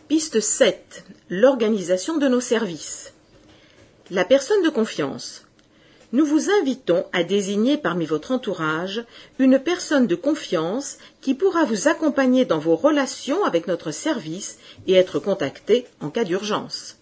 Piste 7. L'organisation de nos services. La personne de confiance. Nous vous invitons à désigner parmi votre entourage une personne de confiance qui pourra vous accompagner dans vos relations avec notre service et être contactée en cas d'urgence.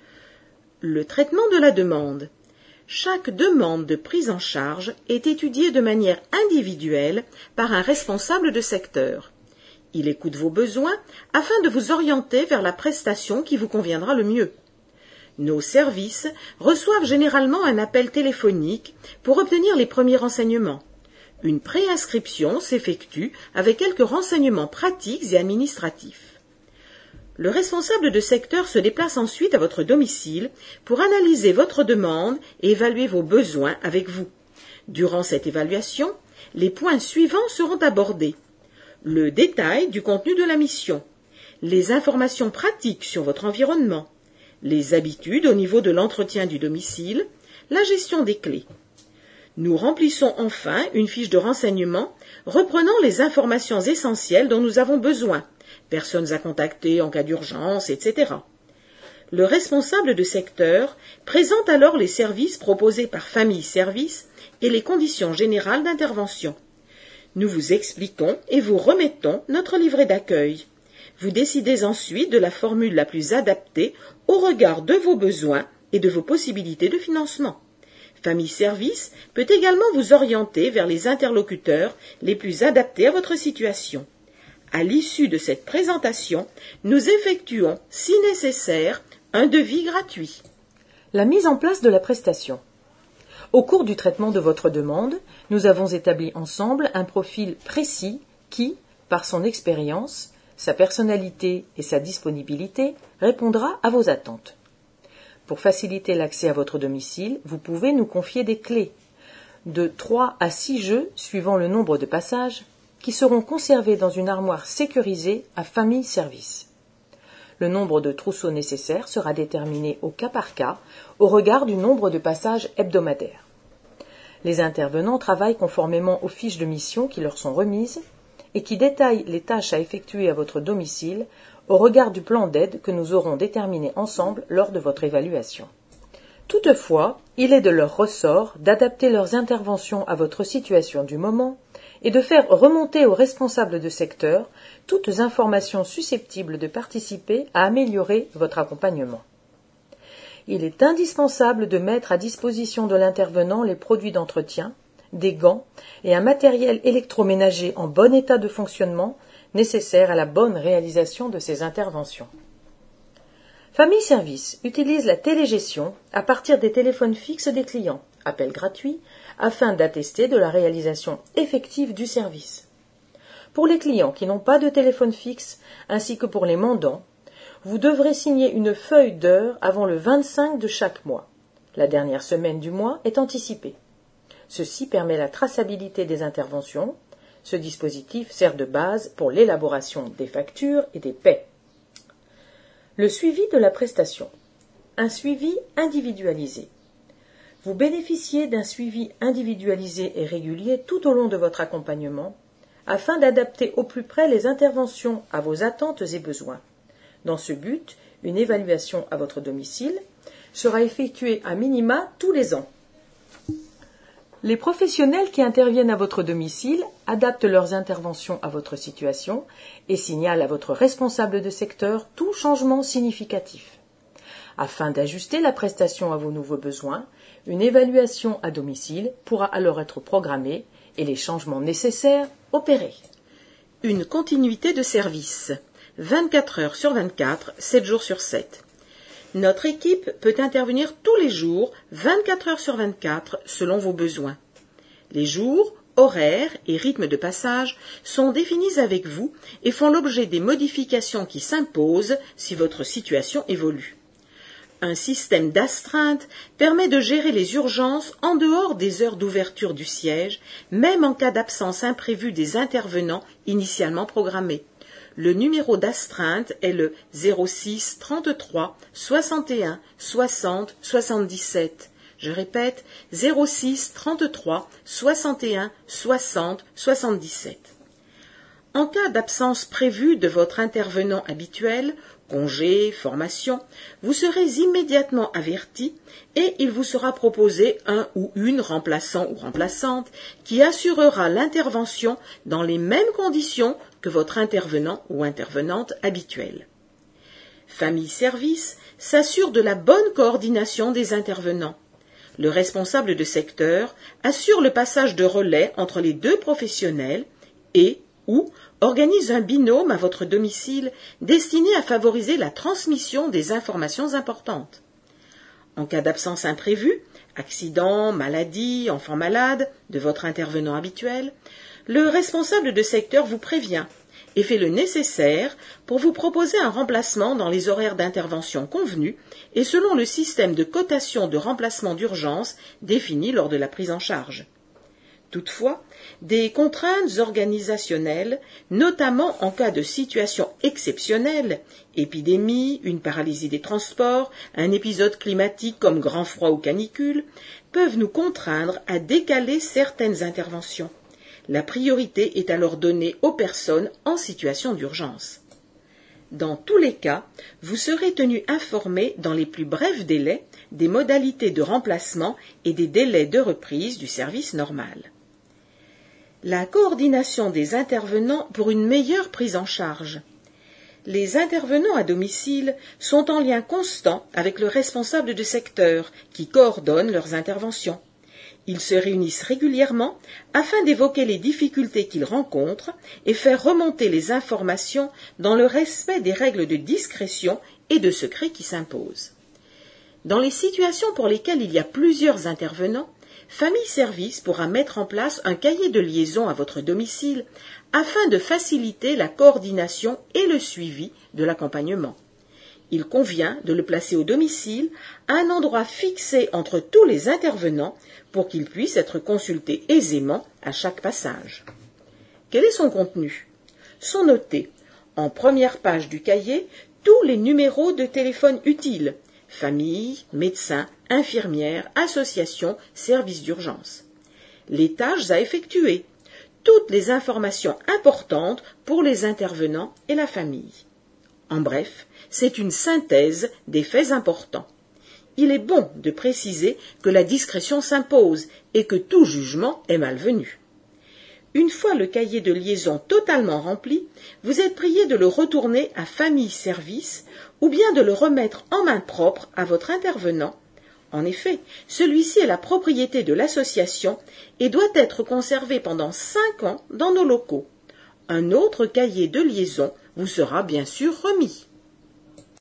Le traitement de la demande. Chaque demande de prise en charge est étudiée de manière individuelle par un responsable de secteur. Il écoute vos besoins afin de vous orienter vers la prestation qui vous conviendra le mieux. Nos services reçoivent généralement un appel téléphonique pour obtenir les premiers renseignements. Une préinscription s'effectue avec quelques renseignements pratiques et administratifs. Le responsable de secteur se déplace ensuite à votre domicile pour analyser votre demande et évaluer vos besoins avec vous. Durant cette évaluation, les points suivants seront abordés. Le détail du contenu de la mission, les informations pratiques sur votre environnement, les habitudes au niveau de l'entretien du domicile, la gestion des clés. Nous remplissons enfin une fiche de renseignement reprenant les informations essentielles dont nous avons besoin, personnes à contacter en cas d'urgence, etc. Le responsable de secteur présente alors les services proposés par Famille Service et les conditions générales d'intervention. Nous vous expliquons et vous remettons notre livret d'accueil. Vous décidez ensuite de la formule la plus adaptée au regard de vos besoins et de vos possibilités de financement. Famille Service peut également vous orienter vers les interlocuteurs les plus adaptés à votre situation. À l'issue de cette présentation, nous effectuons, si nécessaire, un devis gratuit. La mise en place de la prestation. Au cours du traitement de votre demande, nous avons établi ensemble un profil précis qui, par son expérience, sa personnalité et sa disponibilité, répondra à vos attentes. Pour faciliter l'accès à votre domicile, vous pouvez nous confier des clés, de 3 à 6 jeux suivant le nombre de passages, qui seront conservés dans une armoire sécurisée à Famille Service. Le nombre de trousseaux nécessaires sera déterminé au cas par cas, au regard du nombre de passages hebdomadaires. Les intervenants travaillent conformément aux fiches de mission qui leur sont remises et qui détaillent les tâches à effectuer à votre domicile au regard du plan d'aide que nous aurons déterminé ensemble lors de votre évaluation. Toutefois, il est de leur ressort d'adapter leurs interventions à votre situation du moment et de faire remonter aux responsables de secteur toutes informations susceptibles de participer à améliorer votre accompagnement. Il est indispensable de mettre à disposition de l'intervenant les produits d'entretien, des gants et un matériel électroménager en bon état de fonctionnement nécessaire à la bonne réalisation de ces interventions. Famille Service utilise la télégestion à partir des téléphones fixes des clients, appels gratuits, afin d'attester de la réalisation effective du service. Pour les clients qui n'ont pas de téléphone fixe, ainsi que pour les mandants, vous devrez signer une feuille d'heure avant le 25 de chaque mois. La dernière semaine du mois est anticipée. Ceci permet la traçabilité des interventions. Ce dispositif sert de base pour l'élaboration des factures et des paies. Le suivi de la prestation. Un suivi individualisé. Vous bénéficiez d'un suivi individualisé et régulier tout au long de votre accompagnement afin d'adapter au plus près les interventions à vos attentes et besoins. Dans ce but, une évaluation à votre domicile sera effectuée à minima tous les ans. Les professionnels qui interviennent à votre domicile adaptent leurs interventions à votre situation et signalent à votre responsable de secteur tout changement significatif. Afin d'ajuster la prestation à vos nouveaux besoins, une évaluation à domicile pourra alors être programmée et les changements nécessaires opérés. Une continuité de service, 24 heures sur 24, 7 jours sur 7. Notre équipe peut intervenir tous les jours, 24 heures sur 24, selon vos besoins. Les jours, horaires et rythmes de passage sont définis avec vous et font l'objet des modifications qui s'imposent si votre situation évolue. Un système d'astreinte permet de gérer les urgences en dehors des heures d'ouverture du siège, même en cas d'absence imprévue des intervenants initialement programmés. Le numéro d'astreinte est le 06 33 61 60 77. Je répète, 06 33 61 60 77. En cas d'absence prévue de votre intervenant habituel, congé, formation, vous serez immédiatement averti et il vous sera proposé un ou une remplaçant ou remplaçante qui assurera l'intervention dans les mêmes conditions que votre intervenant ou intervenante habituelle. Famille Service s'assure de la bonne coordination des intervenants. Le responsable de secteur assure le passage de relais entre les deux professionnels et ou organise un binôme à votre domicile destiné à favoriser la transmission des informations importantes. En cas d'absence imprévue, accident, maladie, enfant malade de votre intervenant habituel, le responsable de secteur vous prévient et fait le nécessaire pour vous proposer un remplacement dans les horaires d'intervention convenus et selon le système de cotation de remplacement d'urgence défini lors de la prise en charge. Toutefois, des contraintes organisationnelles, notamment en cas de situation exceptionnelle, épidémie, une paralysie des transports, un épisode climatique comme grand froid ou canicule, peuvent nous contraindre à décaler certaines interventions. La priorité est alors donnée aux personnes en situation d'urgence. Dans tous les cas, vous serez tenu informé dans les plus brefs délais des modalités de remplacement et des délais de reprise du service normal. La coordination des intervenants pour une meilleure prise en charge. Les intervenants à domicile sont en lien constant avec le responsable de secteur qui coordonne leurs interventions. Ils se réunissent régulièrement afin d'évoquer les difficultés qu'ils rencontrent et faire remonter les informations dans le respect des règles de discrétion et de secret qui s'imposent. Dans les situations pour lesquelles il y a plusieurs intervenants, Famille Service pourra mettre en place un cahier de liaison à votre domicile afin de faciliter la coordination et le suivi de l'accompagnement. Il convient de le placer au domicile à un endroit fixé entre tous les intervenants pour qu'il puisse être consulté aisément à chaque passage. Quel est son contenu? Sont notés en première page du cahier tous les numéros de téléphone utiles, famille, médecin, infirmière, association, service d'urgence. Les tâches à effectuer, toutes les informations importantes pour les intervenants et la famille. En bref, c'est une synthèse des faits importants. Il est bon de préciser que la discrétion s'impose et que tout jugement est malvenu. Une fois le cahier de liaison totalement rempli, vous êtes prié de le retourner à Famille Service ou bien de le remettre en main propre à votre intervenant. En effet, celui-ci est la propriété de l'association et doit être conservé pendant 5 ans dans nos locaux. Un autre cahier de liaison vous sera bien sûr remis.